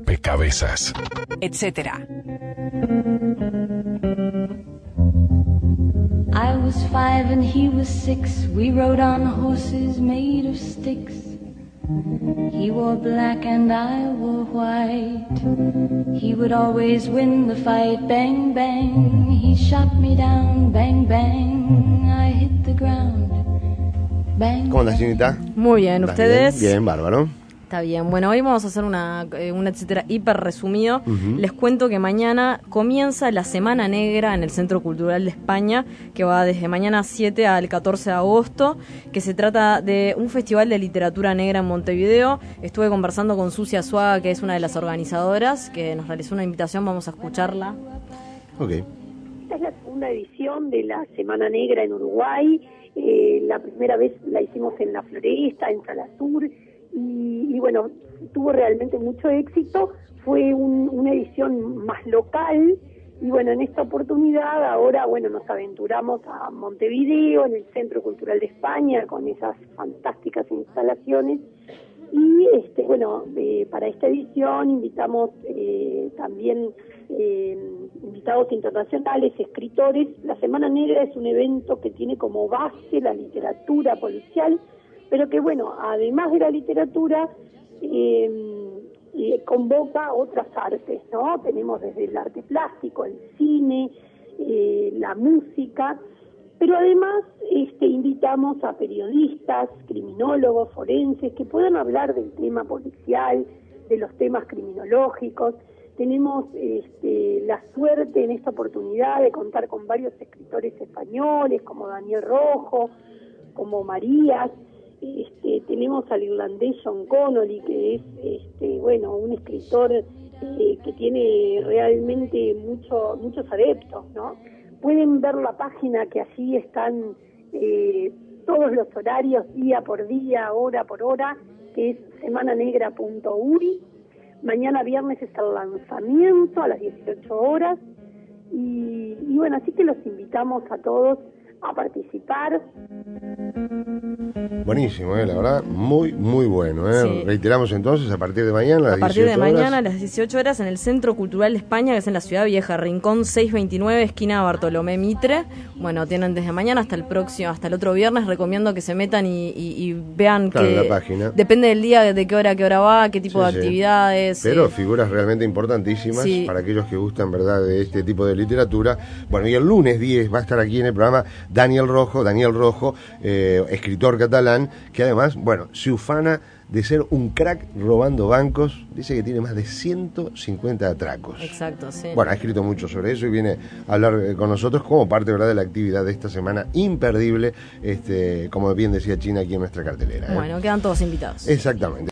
rompecabezas, etcétera. I was 5 and he was 6. We rode on horses made of sticks. He wore black and I wore white. He would always win the fight. Bang, bang. He shot me down. Bang, bang. I hit the ground. Bang. ¿Cómo andas, Chinita? Muy bien, ¿ustedes? Bien, bárbaro. Está bien. Bueno, hoy vamos a hacer un etcétera hiper resumido. Les cuento que mañana comienza la Semana Negra en el Centro Cultural de España, que va desde mañana 7 al 14 de agosto, que se trata de un festival de literatura negra en Montevideo. Estuve conversando con Susi Azuaga, que es una de las organizadoras, que nos realizó una invitación. Vamos a escucharla. Ok. Esta es la segunda edición de la Semana Negra en Uruguay. La primera vez la hicimos en La Floresta, en Salasur, y bueno, tuvo realmente mucho éxito. Fue una edición más local, y bueno, en esta oportunidad ahora, bueno, nos aventuramos a Montevideo, en el Centro Cultural de España, con esas fantásticas instalaciones. Y bueno, para esta edición invitamos también invitados internacionales, escritores. La Semana Negra es un evento que tiene como base la literatura policial, pero que bueno, además de la literatura, convoca otras artes, ¿no? Tenemos desde el arte plástico, el cine, la música, pero además invitamos a periodistas, criminólogos, forenses, que puedan hablar del tema policial, de los temas criminológicos. Tenemos la suerte en esta oportunidad de contar con varios escritores españoles, como Daniel Rojo, como Marías. Tenemos al irlandés Sean Connolly, que es un escritor que tiene realmente muchos adeptos, ¿no? Pueden ver la página, que allí están todos los horarios, día por día, hora por hora, que es semananegra.uri. Mañana viernes es el lanzamiento a las 18 horas. Y bueno, así que los invitamos a todos a participar. Buenísimo, la verdad, muy, muy bueno. Sí. Reiteramos entonces, a partir de mañana, a las 18 horas en el Centro Cultural de España, que es en la Ciudad Vieja, Rincón 629, esquina Bartolomé Mitre. Bueno, tienen desde mañana hasta el otro viernes. Recomiendo que se metan y vean, claro, que la página. Depende del día, de qué hora va, qué tipo de actividades. Pero figuras realmente importantísimas para aquellos que gustan, ¿verdad?, de este tipo de literatura. Bueno, y el lunes 10 va a estar aquí en el programa Daniel Rojo, escritor catalán, que además, bueno, se ufana de ser un crack robando bancos. Dice que tiene más de 150 atracos. Exacto, sí. Bueno, ha escrito mucho sobre eso y viene a hablar con nosotros como parte, ¿verdad?, de la actividad de esta semana imperdible, como bien decía China, aquí en nuestra cartelera. Bueno, quedan todos invitados. Exactamente.